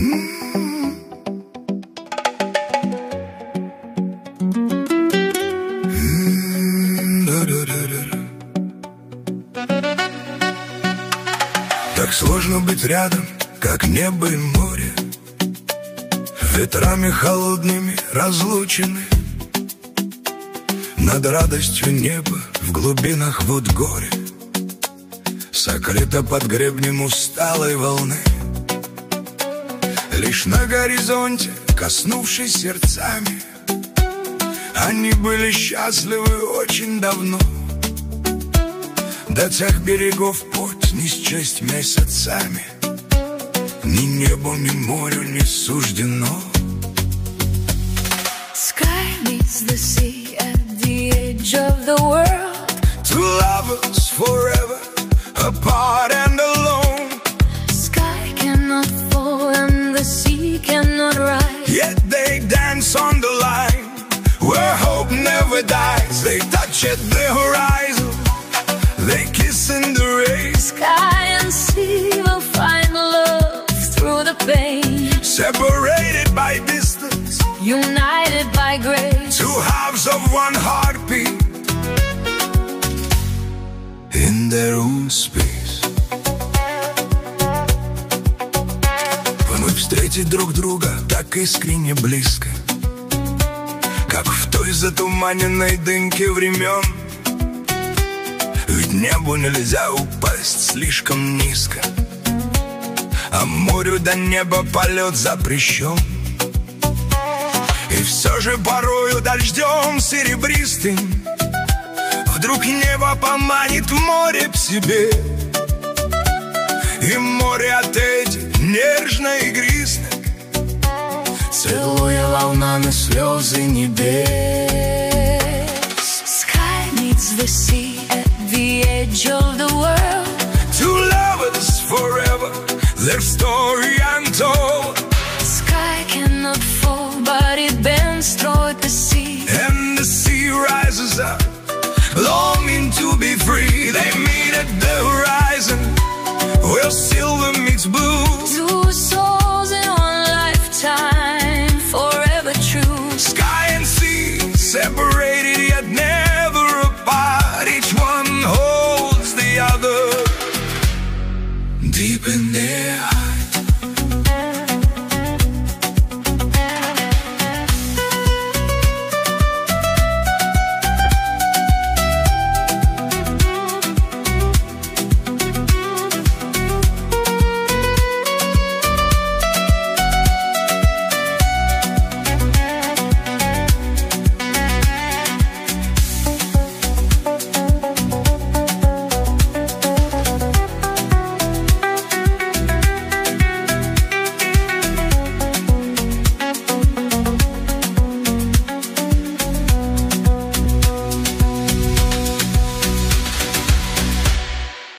Так сложно быть рядом, как небо и море, ветрами холодными разлучены. Над радостью неба в глубинах вод горе сокрыто под гребнем усталой волны. Лишь на горизонте, коснувшись сердцами, они были счастливы очень давно. До тех берегов путь не счесть месяцами, ни небу, ни морю не суждено. Sky meets the sea at the edge of the world. Two lovers forever apart and alone. Sky cannot fall and the sea cannot rise, Yet they dance on the line where hope never dies. They touch at the horizon, they kiss in the rain. Sky and sea will find love through the pain, Separated by distance, united by grace. two halves of one heartbeat in their own space. Вновь встретить друг друга так искренне близко, как в той затуманенной дымке времен. Ведь небу нельзя упасть слишком низко, а морю до неба полет запрещен. И все же порою дождем серебристым вдруг небо поманит море к себе, и море ответит нежно и игристо, целуя волнами слезы небес. Sky meets the sea at the edge of the world. Two lovers forever, their story untold. Sky cannot fall, but it bends toward the sea, And the sea rises up, longing to be free. They meet at the horizon, where silver meets blue.